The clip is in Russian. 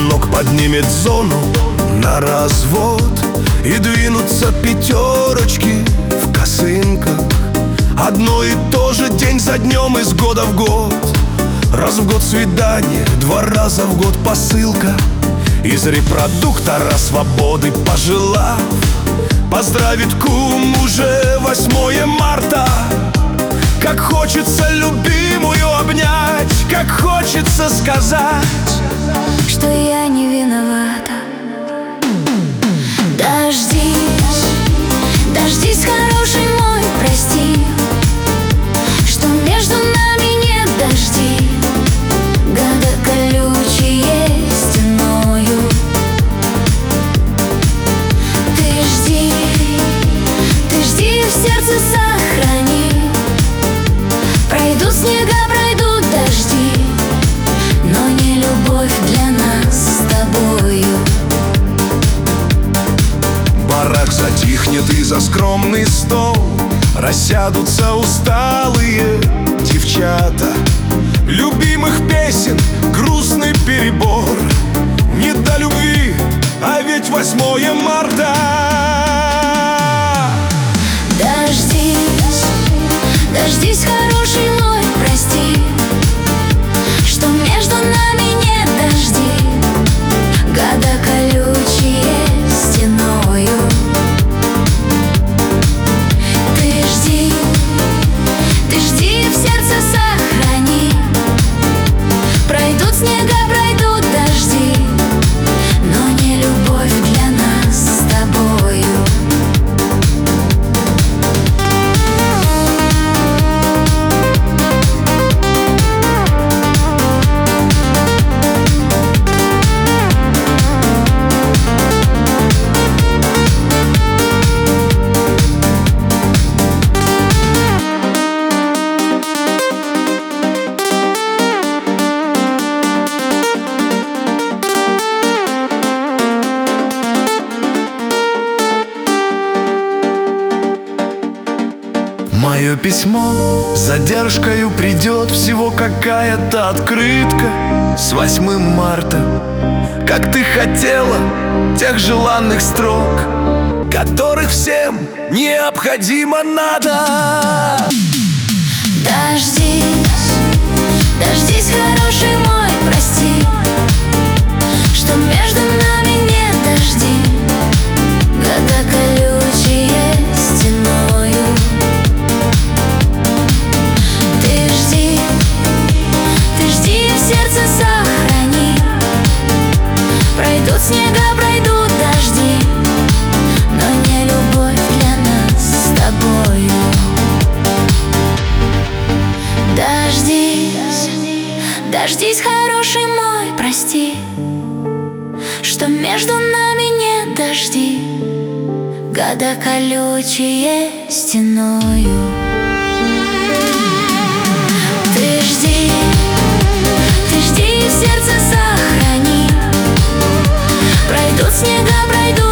Звонок поднимет зону на развод, и двинутся пятерочки в косынках. Одно и то же день за днем из года в год. Раз в год свидание, 2 раза в год посылка из репродуктора свободы, пожелав поздравить кум уже 8 марта. Как хочется любимую обнять, как хочется сказать, что я не виновата. Дождись, дождись, хороший мой, прости, что между нами нет дождей. Года колючие стеною. Ты жди, в сердце сохрани. Пройдут снега, пройдут дожди, но не любовь для нас с тобою. Барак затихнет, и за скромный стол рассядутся усталые девчата. Любимых песен грустный перебор. Не до любви, а ведь 8 марта. Дождись, дождись, хороший мой, прости, что между нами нет дождей. Года колючие стеною. Ты жди, в сердце сохрани. Пройдут снега, пройдут дожди, но не любовь для нас с тобою. Мое письмо с задержкою придет, всего какая-то открытка с 8 марта. Как ты хотела тех желанных строк, которых всем необходимо надо. Дождись, дождись, хороший мой, прости, что между нами нет дождей. Года колючие стеною. Ты жди, в сердце сохрани. Пройдут снега, пройдут дожди, но не любовь для нас с тобою. Дождись, дождись, хороший мой, прости, что между нами нет дождей. Года колючие стеною. Ты жди, в сердце сохрани. Пройдут снега, пройдут